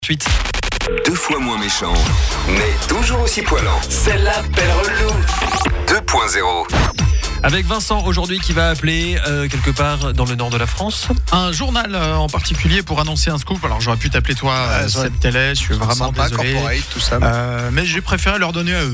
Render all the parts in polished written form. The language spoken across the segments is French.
Suite. 2 fois moins méchant, mais toujours aussi poilant. Celle-là, belle relou. 2.0. Avec Vincent aujourd'hui qui va appeler quelque part dans le nord de la France. Un journal en particulier pour annoncer un scoop. Alors j'aurais pu t'appeler toi Seb Télé, je suis vraiment sympa, désolé. corporate, tout ça. Mais j'ai préféré leur donner à eux.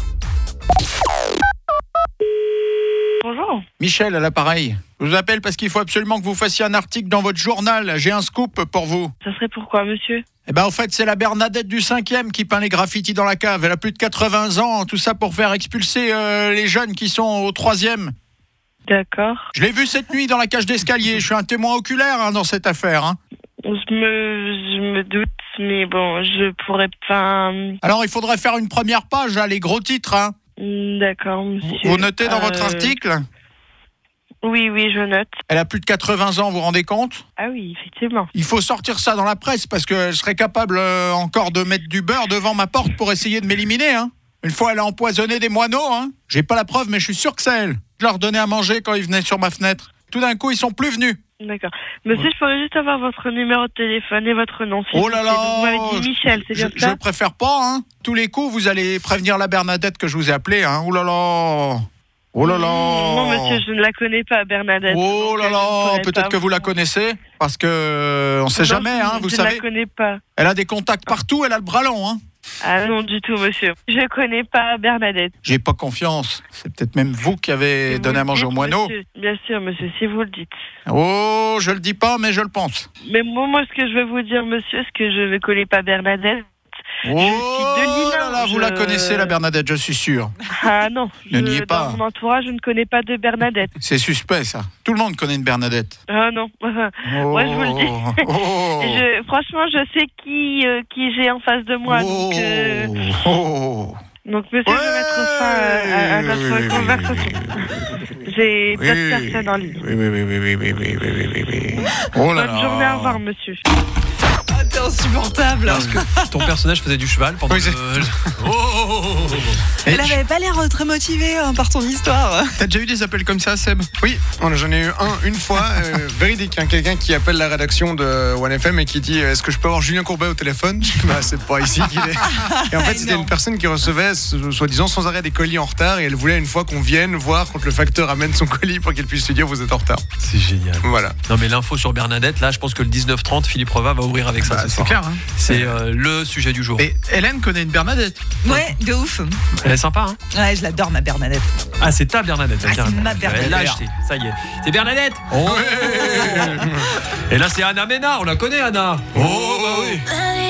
Bonjour. Michel à l'appareil. Je vous appelle parce qu'il faut absolument que vous fassiez un article dans votre journal. J'ai un scoop pour vous. Ça serait pourquoi, monsieur? En fait, c'est la Bernadette du 5e qui peint les graffitis dans la cave. Elle a plus de 80 ans, tout ça pour faire expulser les jeunes qui sont au 3e. D'accord. Je l'ai vu cette nuit dans la cage d'escalier. Je suis un témoin oculaire dans cette affaire. Je me doute, mais bon, je pourrais pas... Alors, il faudrait faire une première page, les gros titres. D'accord, monsieur. Vous notez dans votre article ? Oui, je note. Elle a plus de 80 ans, vous vous rendez compte ? Ah oui, effectivement. Il faut sortir ça dans la presse parce qu'elle serait capable encore de mettre du beurre devant ma porte pour essayer de m'éliminer. Une fois, elle a empoisonné des moineaux. J'ai pas la preuve, mais je suis sûr que c'est elle. Je leur donnais à manger quand ils venaient sur ma fenêtre. Tout d'un coup, ils sont plus venus. D'accord. Monsieur, je pourrais juste avoir votre numéro de téléphone et votre nom. Oh là là. Vous m'avez dit Michel, c'est bien ça ? Je préfère pas. Tous les coups, vous allez prévenir la Bernadette que je vous ai appelée. Oh là là. Oh là là. Non, monsieur, je ne la connais pas, Bernadette. Oh là là, peut-être que vous la connaissez, parce que on sait jamais, vous savez. Je ne la connais pas. Elle a des contacts partout, elle a le bras long, Ah non, du tout, monsieur. Je connais pas Bernadette. J'ai pas confiance. C'est peut-être même vous qui avez donné à manger aux moineaux. Monsieur. Bien sûr, monsieur, si vous le dites. Oh, je le dis pas, mais je le pense. Mais moi, ce que je veux vous dire, monsieur, c'est que je ne connais pas Bernadette. Oh là là, vous la connaissez, la Bernadette, je suis sûr. Ah non, ne niez pas. Dans mon entourage, je ne connais pas de Bernadette. C'est suspect, ça. Tout le monde connaît une Bernadette. Ah non, moi je vous le dis. Franchement, je sais qui j'ai en face de moi. Donc, monsieur, je vais mettre fin à notre conversation. J'ai d'autres personnes en ligne. Oui. Oh là là. Bonne journée, au revoir, monsieur. T'es insupportable. Parce que ton personnage faisait du cheval pendant Elle avait pas l'air très motivée par ton histoire. T'as déjà eu des appels comme ça, Seb ? Oui, j'en ai eu une fois, véridique. Quelqu'un qui appelle la rédaction de 1FM et qui dit « Est-ce que je peux avoir Julien Courbet au téléphone ?» C'est pas ici qu'il est. Et en fait, c'était une personne qui recevait, soi-disant, sans arrêt des colis en retard, et elle voulait une fois qu'on vienne voir quand le facteur amène son colis pour qu'elle puisse se dire « Vous êtes en retard ». C'est génial. Voilà. Non mais l'info sur Bernadette, là, je pense que le 19h30, Philippe Reva va ouvrir avec ça. C'est clair. C'est le sujet du jour. Et Hélène connaît une Bernadette. Ouais, de ouf. Elle est sympa, Ouais, je l'adore, ma Bernadette. Ah, c'est ta Bernadette. Ah, c'est ma Bernadette. Elle l'a acheté, ça y est. C'est Bernadette. Et là, c'est Anna Ménard, on la connaît, Anna. Oh, bah oui.